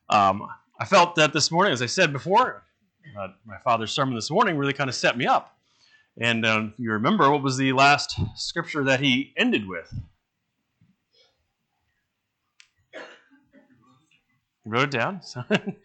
I felt that this morning, as I said before, my father's sermon this morning really kind of set me up. And if you remember, what was the last scripture that he ended with? You wrote it down? It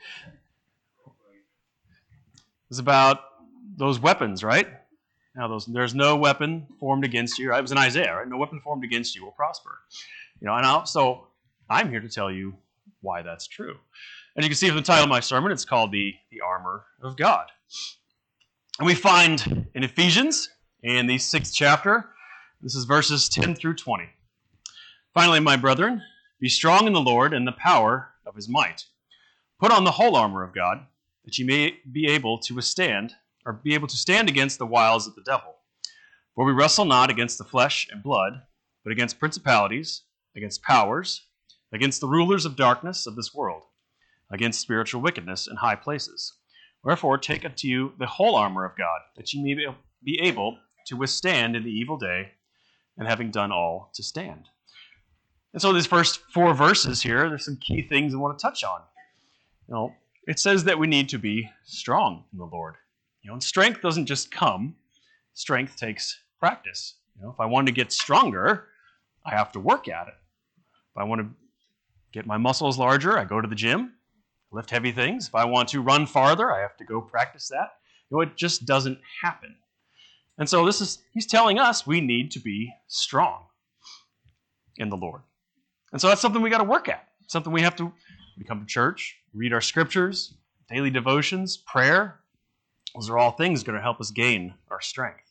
was about those weapons, right? Now, there's no weapon formed against you. It was in Isaiah, right? No weapon formed against you will prosper. So I'm here to tell you why that's true. And you can see from the title of my sermon, it's called the Armor of God. And we find in Ephesians, in the 6th chapter, this is verses 10 through 20. Finally, my brethren, be strong in the Lord and the power of his might. Put on the whole armor of God, that ye may be able to stand against the wiles of the devil. For we wrestle not against the flesh and blood, but against principalities, against powers, against the rulers of darkness of this world, against spiritual wickedness in high places. Wherefore take unto you the whole armor of God, that ye may be able to withstand in the evil day, and having done all, to stand. And so these first 4 verses here, there's some key things I want to touch on. It says that we need to be strong in the Lord. And strength doesn't just come. Strength takes practice. If I want to get stronger, I have to work at it. If I want to get my muscles larger, I go to the gym, lift heavy things. If I want to run farther, I have to go practice that. It just doesn't happen. And so he's telling us we need to be strong in the Lord. And so that's something we got to work at. Something we have to come to church, read our scriptures, daily devotions, prayer. Those are all things going to help us gain our strength.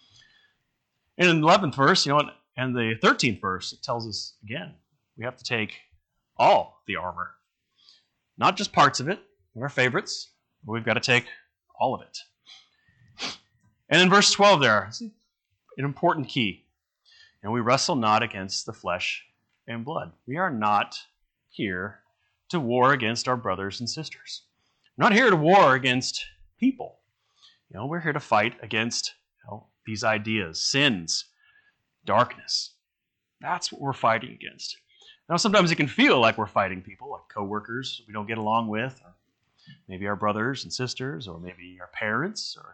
And in the 11th verse, and the 13th verse, it tells us again, we have to take all the armor. Not just parts of it, our favorites, but we've got to take all of it. And in verse 12 there, an important key. We wrestle not against the flesh and blood. We are not here to war against our brothers and sisters. We're not here to war against people. We're here to fight against these ideas, sins, darkness. That's what we're fighting against. Now, sometimes it can feel like we're fighting people, like coworkers we don't get along with, or maybe our brothers and sisters, or maybe our parents, or,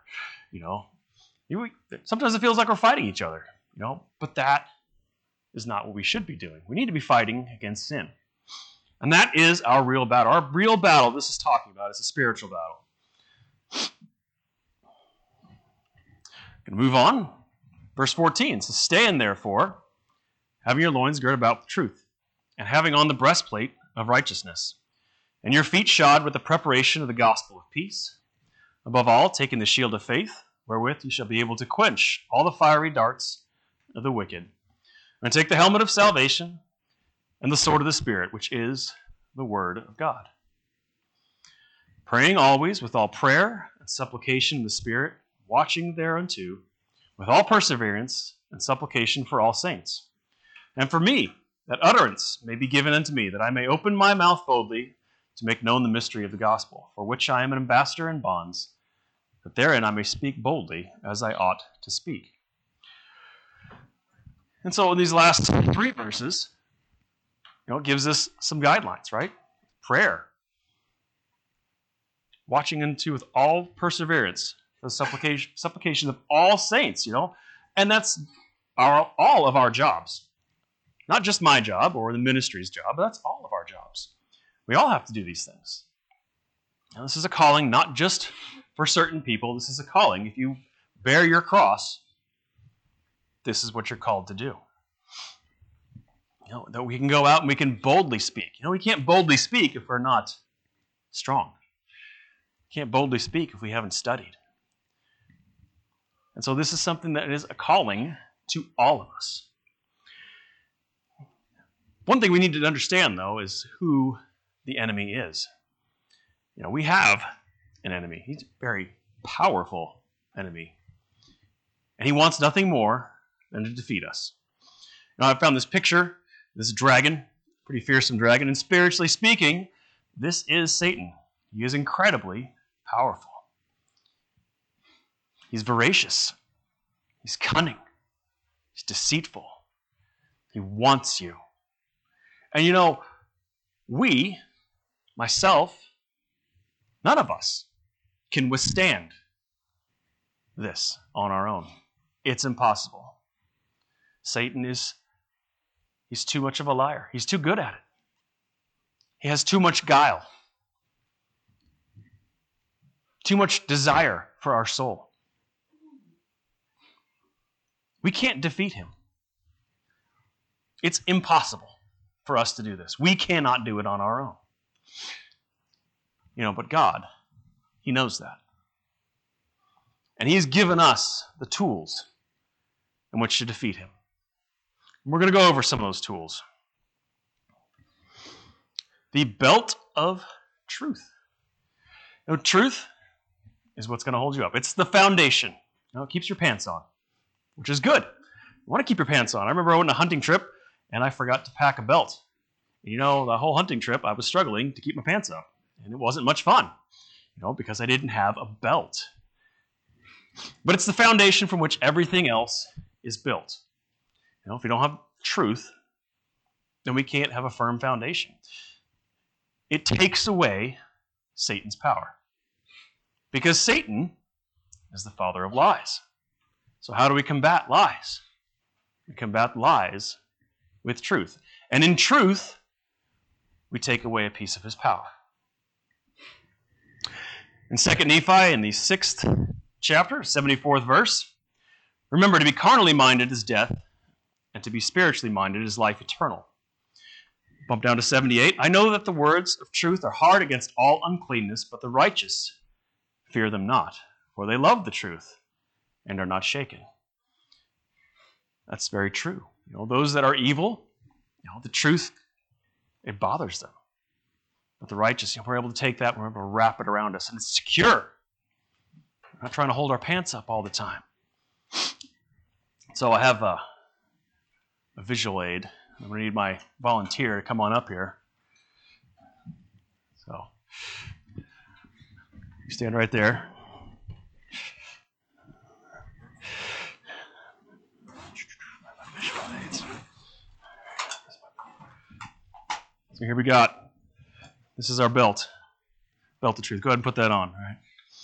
sometimes it feels like we're fighting each other, but that is not what we should be doing. We need to be fighting against sin. And that is our real battle. Our real battle, this is talking about, is a spiritual battle. Going to move on. Verse 14 says, stand therefore, having your loins girt about with truth, and having on the breastplate of righteousness, and your feet shod with the preparation of the gospel of peace. Above all, taking the shield of faith, wherewith you shall be able to quench all the fiery darts of the wicked. And take the helmet of salvation and the sword of the Spirit, which is the word of God. Praying always with all prayer and supplication in the Spirit, watching thereunto with all perseverance and supplication for all saints. And for me, that utterance may be given unto me, that I may open my mouth boldly to make known the mystery of the gospel, for which I am an ambassador in bonds, that therein I may speak boldly as I ought to speak. And so in these last 3 verses, it gives us some guidelines, right? Prayer. Watching into with all perseverance, the supplication of all saints, and that's all of our jobs. Not just my job or the ministry's job, but that's all of our jobs. We all have to do these things. Now, this is a calling not just for certain people. This is a calling. If you bear your cross, this is what you're called to do. That we can go out and we can boldly speak. We can't boldly speak if we're not strong. We can't boldly speak if we haven't studied. And so this is something that is a calling to all of us. One thing we need to understand, though, is who the enemy is. We have an enemy. He's a very powerful enemy. And he wants nothing more than to defeat us. I found this picture, this dragon, pretty fearsome dragon, and spiritually speaking, this is Satan. He is incredibly powerful. He's voracious. He's cunning. He's deceitful. He wants you. And we myself, none of us can withstand this on our own. It's impossible. Satan he's too much of a liar. He's too good at it. He has too much guile, too much desire for our soul. We can't defeat him. It's impossible for us to do this. We cannot do it on our own. But God, he knows that. And he has given us the tools in which to defeat him. And we're going to go over some of those tools. The belt of truth. Truth is what's going to hold you up. It's the foundation. It keeps your pants on, which is good. You want to keep your pants on. I remember I went on a hunting trip, and I forgot to pack a belt. The whole hunting trip, I was struggling to keep my pants up. And it wasn't much fun, because I didn't have a belt. But it's the foundation from which everything else is built. If we don't have truth, then we can't have a firm foundation. It takes away Satan's power. Because Satan is the father of lies. So how do we combat lies? We combat lies with truth. And in truth, we take away a piece of his power. In 2 Nephi, in the 6th chapter, 74th verse, remember, to be carnally minded is death, and to be spiritually minded is life eternal. Bump down to 78. I know that the words of truth are hard against all uncleanness, but the righteous fear them not, for they love the truth and are not shaken. That's very true. Those that are evil, the truth, it bothers them. But the righteous, we're able to take that, we're able to wrap it around us, and it's secure. We're not trying to hold our pants up all the time. So I have a visual aid. I'm going to need my volunteer to come on up here. So, you stand right there. So here we got. This is our belt. Belt of truth. Go ahead and put that on. All right.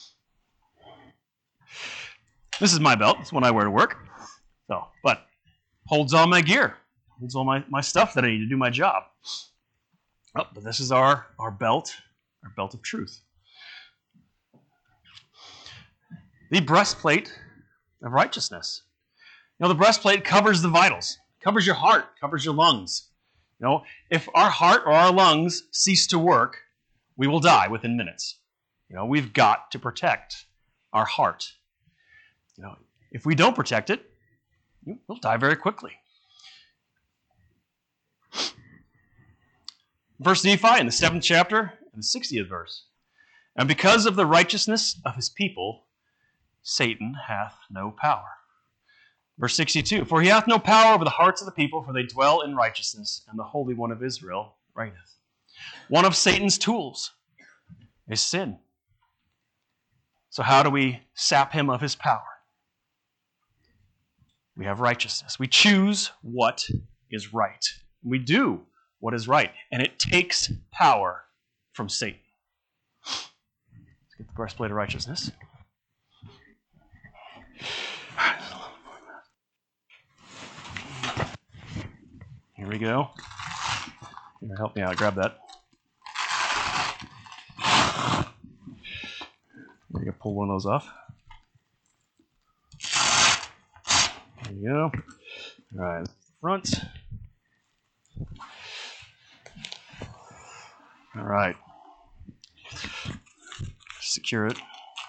This is my belt. It's one I wear to work. But holds all my gear. Holds all my stuff that I need to do my job. But this is our belt of truth. The breastplate of righteousness. The breastplate covers the vitals. Covers your heart. Covers your lungs. If our heart or our lungs cease to work, we will die within minutes. We've got to protect our heart. If we don't protect it, we'll die very quickly. Verse Nephi in the 7th chapter and the 60th verse. And because of the righteousness of his people, Satan hath no power. Verse 62, for he hath no power over the hearts of the people, for they dwell in righteousness, and the Holy One of Israel reigneth. One of Satan's tools is sin. So how do we sap him of his power? We have righteousness. We choose what is right. We do what is right, and it takes power from Satan. Let's get the breastplate of righteousness. Here we go. Here, help me out. Grab that. There you go. Pull one of those off. There you go. All right. Front. All right. Secure it.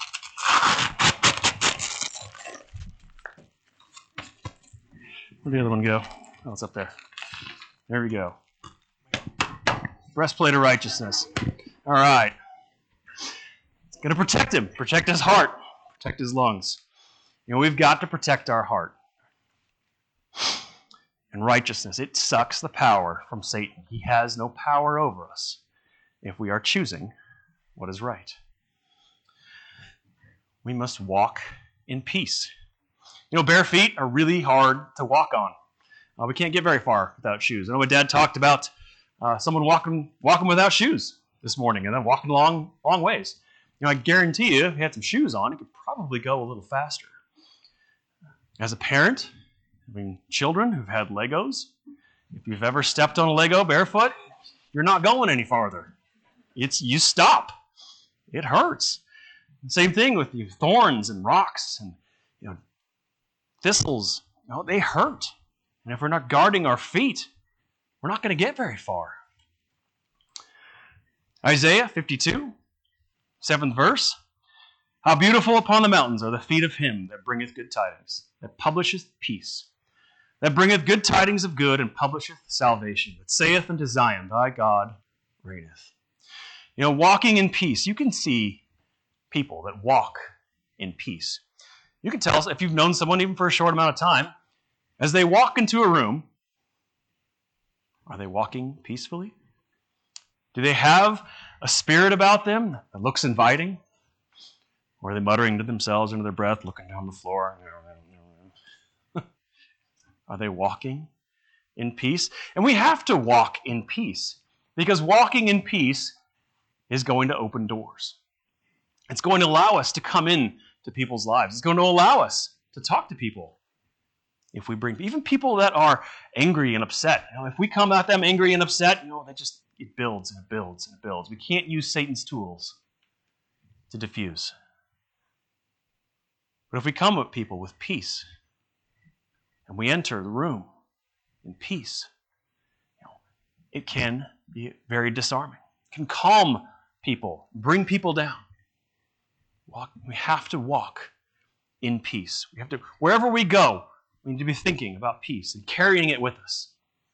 Where'd the other one go? Oh, it's up there. There we go. Breastplate of righteousness. All right. It's going to protect him. Protect his heart. Protect his lungs. We've got to protect our heart. And righteousness, it sucks the power from Satan. He has no power over us if we are choosing what is right. We must walk in peace. Bare feet are really hard to walk on. We can't get very far without shoes. I know my dad talked about someone walking without shoes. this morning and then walking long ways. You know, I guarantee you, if you had some shoes on, it could probably go a little faster. As a parent, having children who've had Legos, if you've ever stepped on a Lego barefoot, you're not going any farther. You stop. It hurts. Same thing with thorns and rocks and thistles. They hurt. And if we're not guarding our feet, we're not going to get very far. Isaiah 52, 7th verse. How beautiful upon the mountains are the feet of him that bringeth good tidings, that publisheth peace, that bringeth good tidings of good, and publisheth salvation, that saith unto Zion, thy God reigneth. Walking in peace. You can see people that walk in peace. You can tell if you've known someone even for a short amount of time, as they walk into a room, are they walking peacefully? Do they have a spirit about them that looks inviting? Or are they muttering to themselves under their breath, looking down the floor? Are they walking in peace? And we have to walk in peace, because walking in peace is going to open doors. It's going to allow us to come in to people's lives. It's going to allow us to talk to people. If we bring even people that are angry and upset, if we come at them angry and upset, it builds and it builds and it builds. We can't use Satan's tools to diffuse. But if we come at people with peace, and we enter the room in peace, it can be very disarming. It can calm people, bring people down. We have to walk in peace. We have to, wherever we go, we need to be thinking about peace and carrying it with us.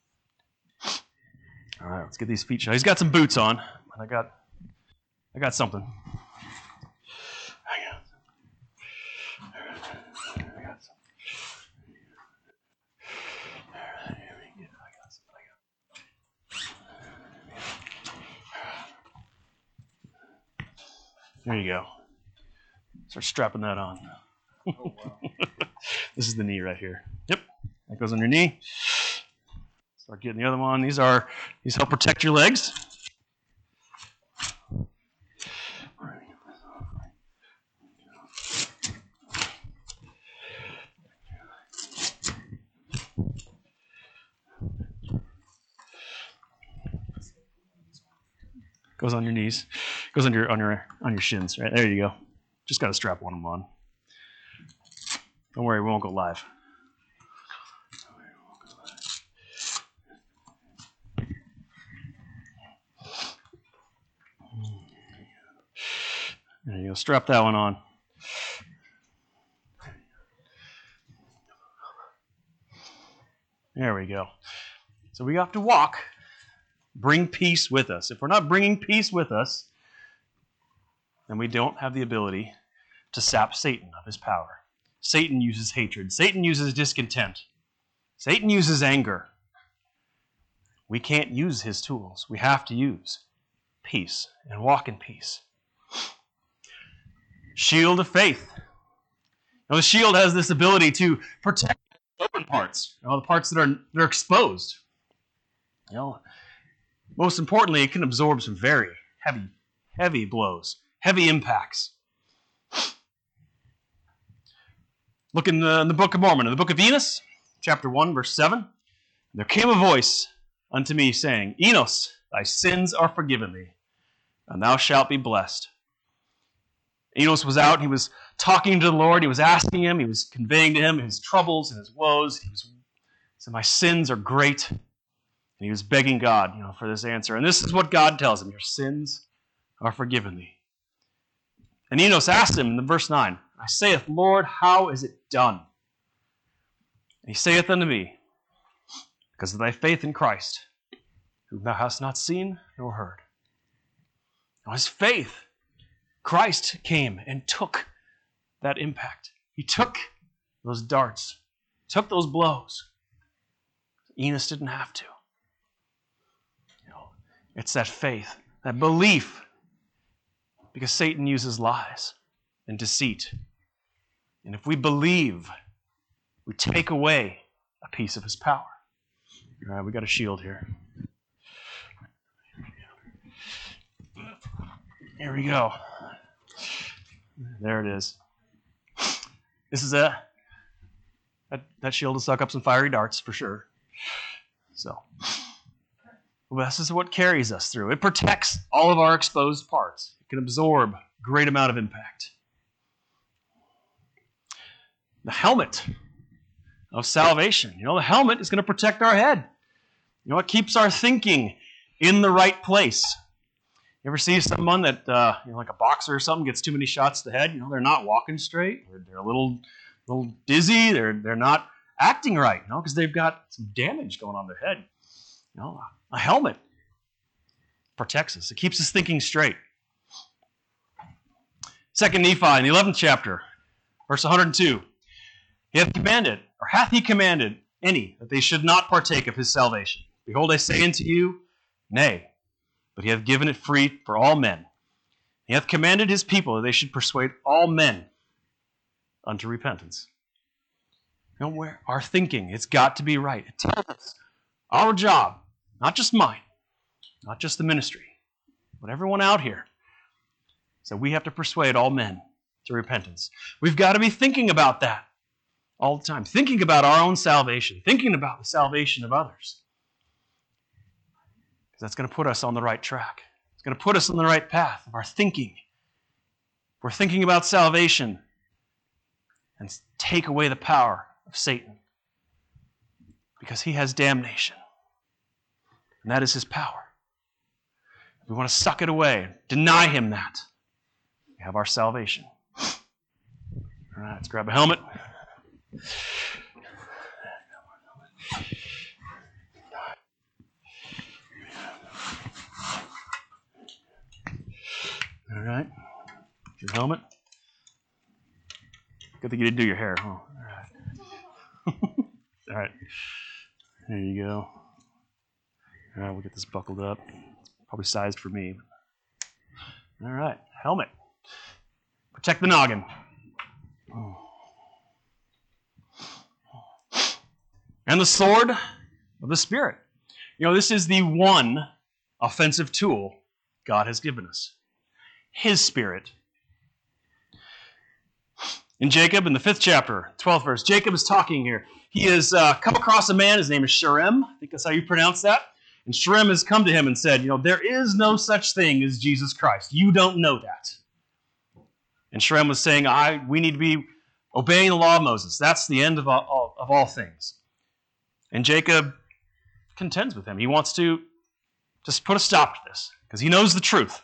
All right, let's get these feet shut. He's got some boots on, and I got something. There you go. Start strapping that on. Oh, wow. This is the knee right here. Yep. That goes on your knee. Start getting the other one. These help protect your legs. Goes on your knees. Goes on your shins. Right there you go. Just got to strap one of them on. Don't worry, we won't go live. There you go. Strap that one on. There we go. So we have to walk. Bring peace with us. If we're not bringing peace with us, then we don't have the ability to sap Satan of his power. Satan uses hatred. Satan uses discontent. Satan uses anger. We can't use his tools. We have to use peace and walk in peace. Shield of faith. Now, the shield has this ability to protect open parts, the parts that are exposed. Most importantly, it can absorb some very heavy blows, heavy impacts. Look in the Book of Mormon, in the Book of Enos, chapter 1, verse 7. There came a voice unto me, saying, Enos, thy sins are forgiven thee, and thou shalt be blessed. Enos was out, he was talking to the Lord, he was asking him, he was conveying to him his troubles and his woes. He said, my sins are great. And he was begging God, for this answer. And this is what God tells him, your sins are forgiven thee. And Enos asked him in verse 9, I saith, Lord, how is it done? And he saith unto me, because of thy faith in Christ, whom thou hast not seen nor heard. Now his faith, Christ came and took that impact. He took those darts, took those blows. Enos didn't have to. It's that faith, that belief, because Satan uses lies and deceit. And if we believe, we take away a piece of his power. All right, we got a shield here. Here we go. There it is. This is that shield will suck up some fiery darts for sure. So, well, this is what carries us through. It protects all of our exposed parts. It can absorb a great amount of impact. The helmet of salvation. The helmet is going to protect our head. It keeps our thinking in the right place. You ever see someone that, like a boxer or something, gets too many shots to the head? They're not walking straight. They're a little dizzy. They're not acting right, because they've got some damage going on their head. A helmet protects us. It keeps us thinking straight. 2 Nephi in the 11th chapter, verse 102. Hath he commanded any that they should not partake of his salvation? Behold, I say unto you, nay, but he hath given it free for all men. He hath commanded his people that they should persuade all men unto repentance. Where our thinking, it's got to be right. It tells us our job, not just mine, not just the ministry, but everyone out here. So we have to persuade all men to repentance. We've got to be thinking about that all the time, thinking about our own salvation, thinking about the salvation of others. Because that's going to put us on the right track. It's going to put us on the right path of our thinking. If we're thinking about salvation and take away the power of Satan, because he has damnation, and that is his power. We want to suck it away, deny him that. We have our salvation. All right, let's grab a helmet. All right, your helmet. Good thing you didn't do your hair, huh? All right. All right, there you go. All right, we'll get this buckled up. It's probably sized for me. All right, helmet. Protect the noggin. And the sword of the Spirit. This is the one offensive tool God has given us. His Spirit. In Jacob, in the 5th chapter, 12th verse, Jacob is talking here. He has come across a man, his name is Sherem. I think that's how you pronounce that. And Sherem has come to him and said, there is no such thing as Jesus Christ. You don't know that. And Sherem was saying, we need to be obeying the law of Moses. That's the end of all things. And Jacob contends with him. He wants to just put a stop to this, because he knows the truth.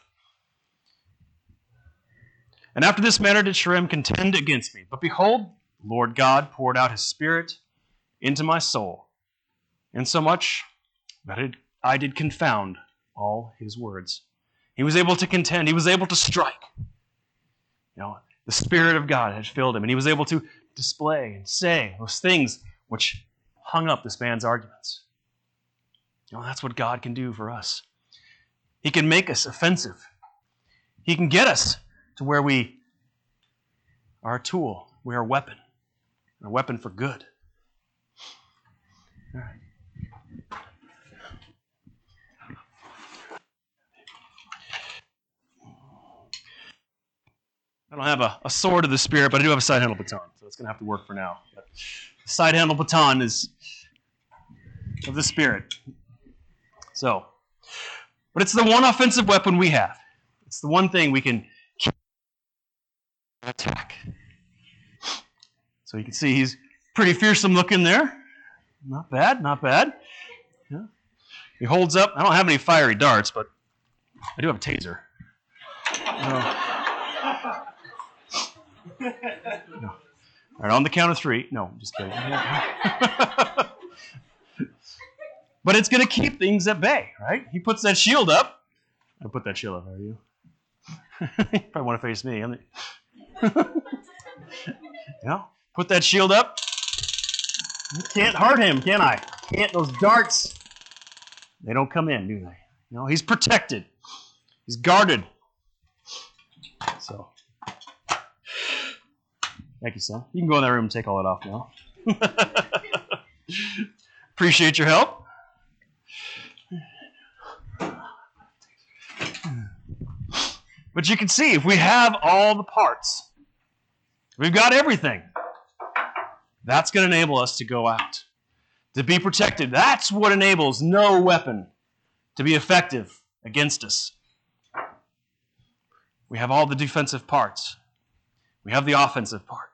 And after this manner did Sherem contend against me. But behold, the Lord God poured out his Spirit into my soul, insomuch that I did confound all his words. He was able to contend. He was able to strike. The Spirit of God had filled him, and he was able to display and say those things which hung up this man's arguments. That's what God can do for us. He can make us offensive. He can get us to where we are a tool, we are a weapon for good. All right. I don't have a sword of the Spirit, but I do have a side-handle baton, so it's going to have to work for now. But the side-handle baton is of the Spirit. But it's the one offensive weapon we have. It's the one thing we can attack. So you can see he's pretty fearsome looking there. Not bad, not bad. Yeah. He holds up. I don't have any fiery darts, but I do have a taser. No. All right, on the count of 3. No, I'm just kidding. But it's going to keep things at bay, right? He puts that shield up. I put that shield up, are you? You probably want to face me. Put that shield up. You can't hurt him, can I? Those darts, they don't come in, do they? He's protected. He's guarded. So, thank you, son. You can go in that room and take all that off now. Appreciate your help. But you can see, if we have all the parts, we've got everything, that's going to enable us to go out, to be protected. That's what enables no weapon to be effective against us. We have all the defensive parts. We have the offensive part.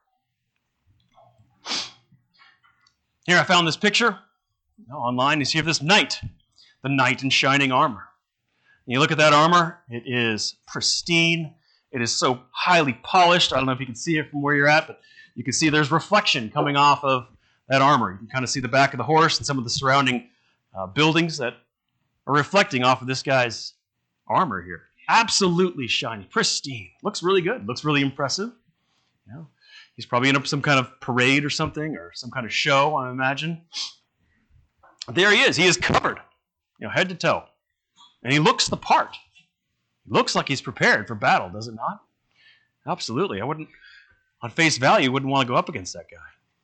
Here I found this picture online. You see of this knight, the knight in shining armor. And you look at that armor, it is pristine. It is so highly polished. I don't know if you can see it from where you're at, but you can see there's reflection coming off of that armor. You can kind of see the back of the horse and some of the surrounding buildings that are reflecting off of this guy's armor here. Absolutely shiny, pristine. Looks really good. Looks really impressive. You know, he's probably in some kind of parade or something, or some kind of show, I imagine. There he is. He is covered, head to toe. And he looks the part. He looks like he's prepared for battle, does it not? Absolutely. I wouldn't, on face value, wouldn't want to go up against that guy.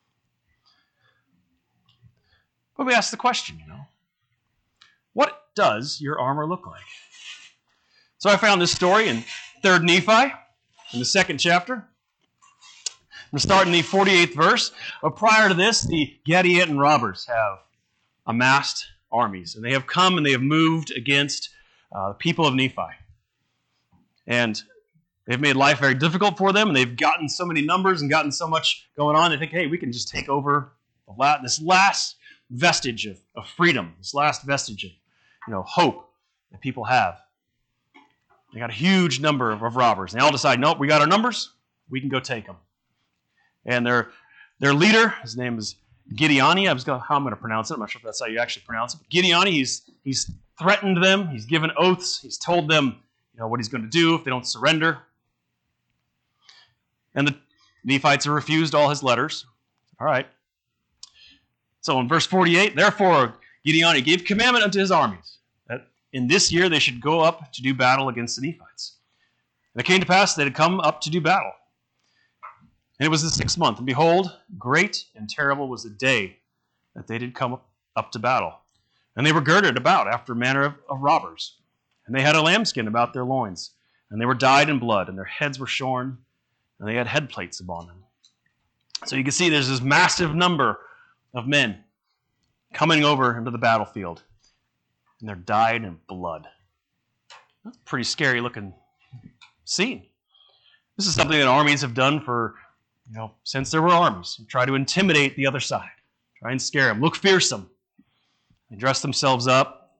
But we ask the question, what does your armor look like? So I found this story in 3rd Nephi, in the 2nd chapter. I'm going to start in the 48th verse. But prior to this, the Gadianton robbers have amassed armies, and they have come and they have moved against the people of Nephi. And they've made life very difficult for them, and they've gotten so many numbers and gotten so much going on, they think, hey, we can just take over this last vestige of freedom, this last vestige of hope that people have. They got a huge number of robbers. And they all decide, nope, we got our numbers, we can go take them. And their leader, his name is Gideoni. How I'm going to pronounce it. I'm not sure if that's how you actually pronounce it. But Gideoni, he's threatened them. He's given oaths. He's told them, what he's going to do if they don't surrender. And the Nephites have refused all his letters. All right. So in verse 48, therefore Gideoni gave commandment unto his armies that in this year they should go up to do battle against the Nephites. And it came to pass they had come up to do battle. And it was the 6th month, and behold, great and terrible was the day that they did come up to battle. And they were girded about after manner of robbers. And they had a lambskin about their loins, and they were dyed in blood, and their heads were shorn, and they had head plates upon them. So you can see there's this massive number of men coming over into the battlefield, and they're dyed in blood. That's a pretty scary looking scene. This is something that armies have done for since there were armies. Try to intimidate the other side. Try and scare them. Look fearsome. They dress themselves up.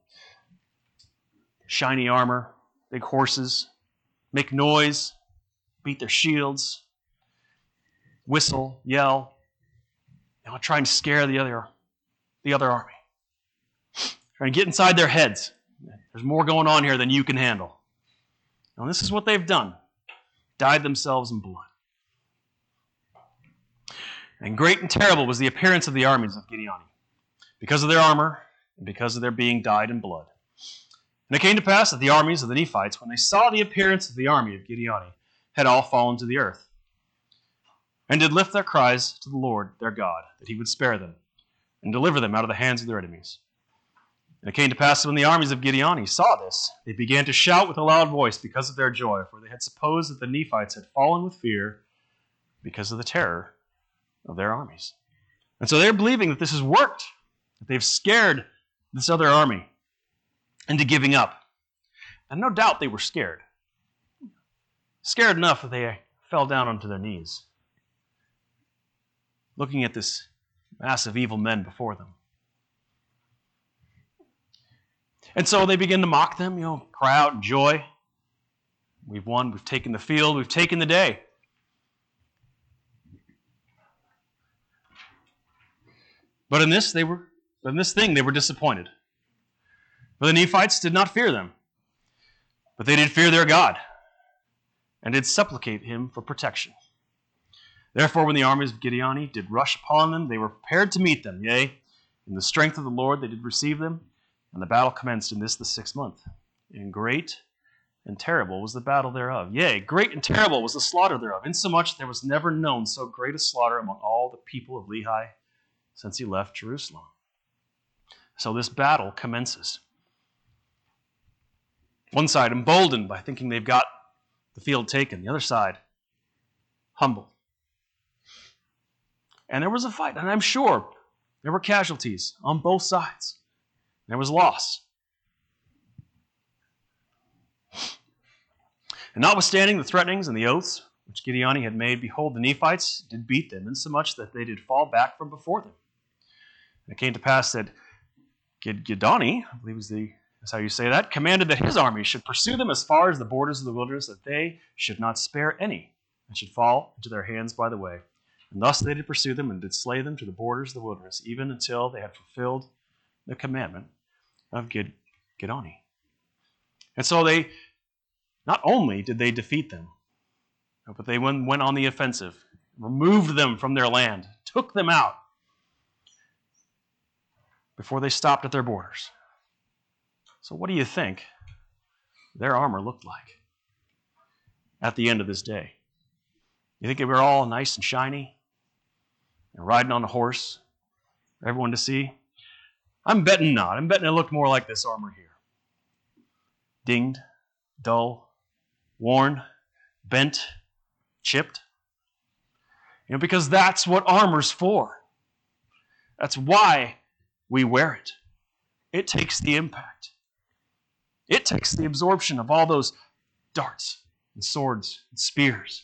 Shiny armor. Big horses. Make noise. Beat their shields. Whistle. Yell. Try and scare the other army. Try and get inside their heads. There's more going on here than you can handle. And this is what they've done. Dyed themselves in blood. And great and terrible was the appearance of the armies of Gideoni, because of their armor and because of their being dyed in blood. And it came to pass that the armies of the Nephites, when they saw the appearance of the army of Gideoni, had all fallen to the earth, and did lift their cries to the Lord their God, that he would spare them, and deliver them out of the hands of their enemies. And it came to pass that when the armies of Gideoni saw this, they began to shout with a loud voice because of their joy, for they had supposed that the Nephites had fallen with fear because of the terror of their armies. And so they're believing that this has worked, that they've scared this other army into giving up. And no doubt they were scared. Scared enough that they fell down onto their knees, looking at this mass of evil men before them. And so they begin to mock them, cry out in joy. We've won, we've taken the field, we've taken the day. But in this thing they were disappointed. For the Nephites did not fear them, but they did fear their God, and did supplicate him for protection. Therefore, when the armies of Gideoni did rush upon them, they were prepared to meet them. Yea, in the strength of the Lord they did receive them, and the battle commenced in this the 6th month. And great and terrible was the battle thereof. Yea, great and terrible was the slaughter thereof, insomuch there was never known so great a slaughter among all the people of Lehi since he left Jerusalem. So this battle commences. One side emboldened by thinking they've got the field taken, the other side humbled. And there was a fight, and I'm sure there were casualties on both sides. There was loss. And notwithstanding the threatenings and the oaths which Gideon had made, behold, the Nephites did beat them, insomuch that they did fall back from before them. And it came to pass that Gideon, I believe that's how you say that, commanded that his army should pursue them as far as the borders of the wilderness, that they should not spare any, and should fall into their hands by the way. And thus they did pursue them, and did slay them to the borders of the wilderness, even until they had fulfilled the commandment of Gideon. And so not only did they defeat them, but they went on the offensive, removed them from their land, took them out before they stopped at their borders. So what do you think their armor looked like at the end of this day? You think they were all nice and shiny and riding on a horse for everyone to see? I'm betting not. I'm betting it looked more like this armor here. Dinged, dull, worn, bent, chipped. Because that's what armor's for. That's why we wear it. It takes the impact. It takes the absorption of all those darts and swords and spears.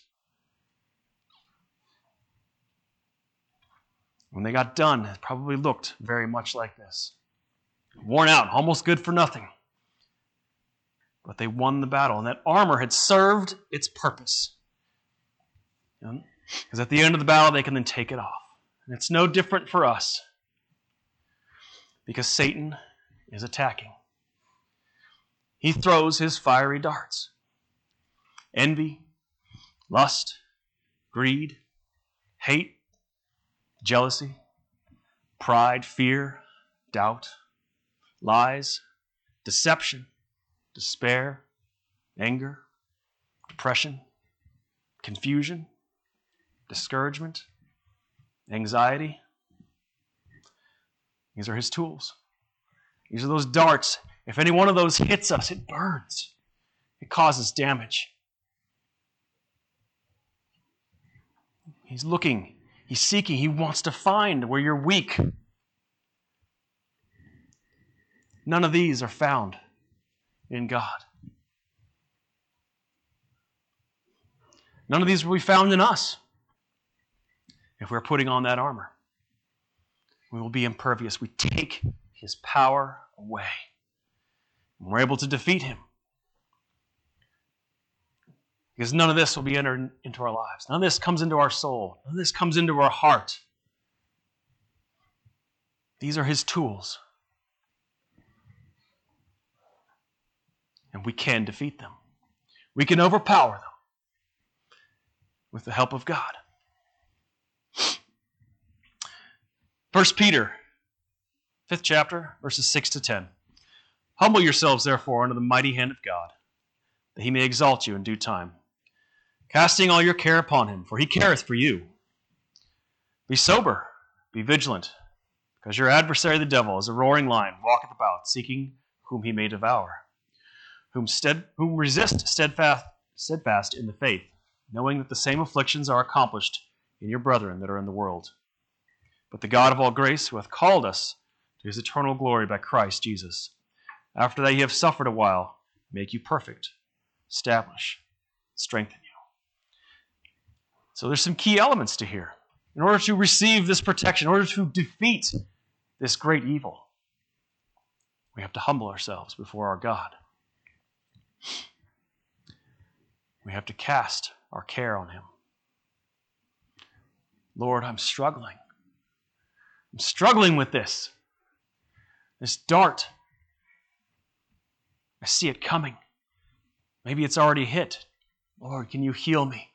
When they got done, it probably looked very much like this. Worn out, almost good for nothing. But they won the battle, and that armor had served its purpose. Because at the end of the battle, they can then take it off. And it's no different for us. Because Satan is attacking. He throws his fiery darts. Envy, lust, greed, hate, jealousy, pride, fear, doubt, lies, deception, despair, anger, depression, confusion, discouragement, anxiety. These are his tools. These are those darts. If any one of those hits us, it burns. It causes damage. He's looking. He's seeking. He wants to find where you're weak. None of these are found in God. None of these will be found in us if we're putting on that armor. We will be impervious. We take his power away. And we're able to defeat him. Because none of this will be entered into our lives. None of this comes into our soul. None of this comes into our heart. These are his tools. And we can defeat them. We can overpower them with the help of God. 1 Peter, 5th chapter, verses 6 to 10. Humble yourselves, therefore, under the mighty hand of God, that he may exalt you in due time, casting all your care upon him, for he careth for you. Be sober, be vigilant, because your adversary the devil, as a roaring lion, walketh about, seeking whom he may devour, whom resist steadfast in the faith, knowing that the same afflictions are accomplished in your brethren that are in the world. But the God of all grace, who hath called us to his eternal glory by Christ Jesus, after that ye have suffered a while, make you perfect, establish, strengthen you. So there's some key elements to here. In order to receive this protection, in order to defeat this great evil, we have to humble ourselves before our God. We have to cast our care on him. Lord, I'm struggling. I'm struggling with this. This dart. I see it coming. Maybe it's already hit. Lord, can you heal me?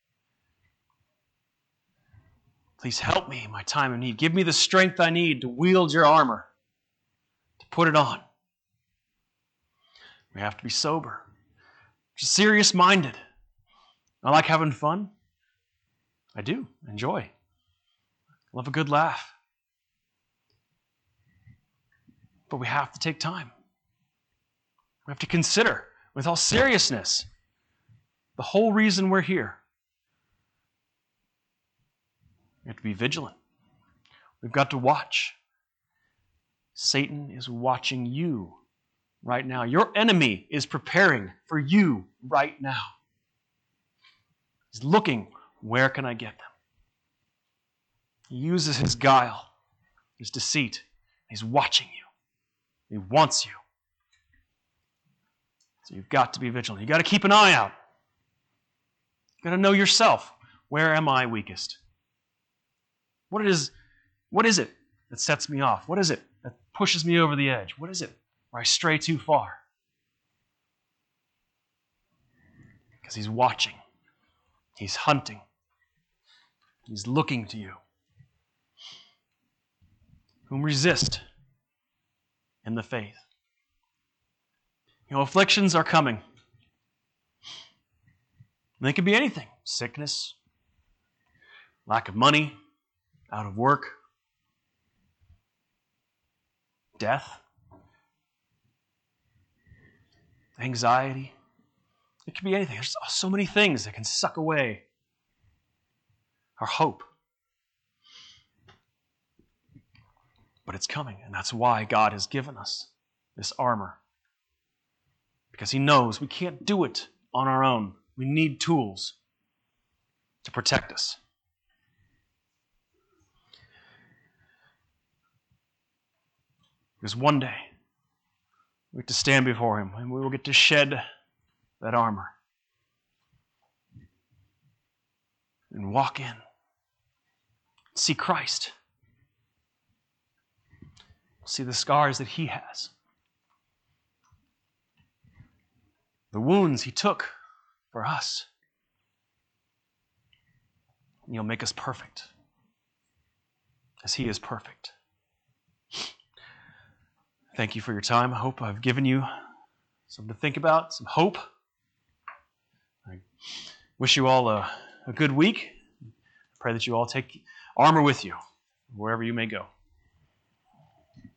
Please help me in my time of need. Give me the strength I need to wield your armor, to put it on. We have to be sober, serious-minded. I like having fun. I do. Enjoy. Love a good laugh. But we have to take time. We have to consider with all seriousness The whole reason we're here. We have to be vigilant. We've got to watch. Satan is watching you right now. Your enemy is preparing for you right now. He's looking, where can I get them? He uses his guile, his deceit. He's watching you. He wants you. So you've got to be vigilant. You've got to keep an eye out. You've got to know yourself. Where am I weakest? What is it that sets me off? What is it that pushes me over the edge? What is it where I stray too far? Because he's watching. He's hunting. He's looking to you. Whom resist in the faith. You know, afflictions are coming. They could be anything. Sickness, lack of money, out of work, death, anxiety. It could be anything. There's so many things that can suck away our hope. But it's coming, and that's why God has given us this armor. Because He knows we can't do it on our own. We need tools to protect us. Because one day, we get to stand before Him, and we will get to shed that armor and walk in, see Christ, see the scars that He has, the wounds He took for us. And He'll make us perfect as He is perfect. Thank you for your time. I hope I've given you something to think about, some hope. I wish you all a good week. I pray that you all take armor with you wherever you may go.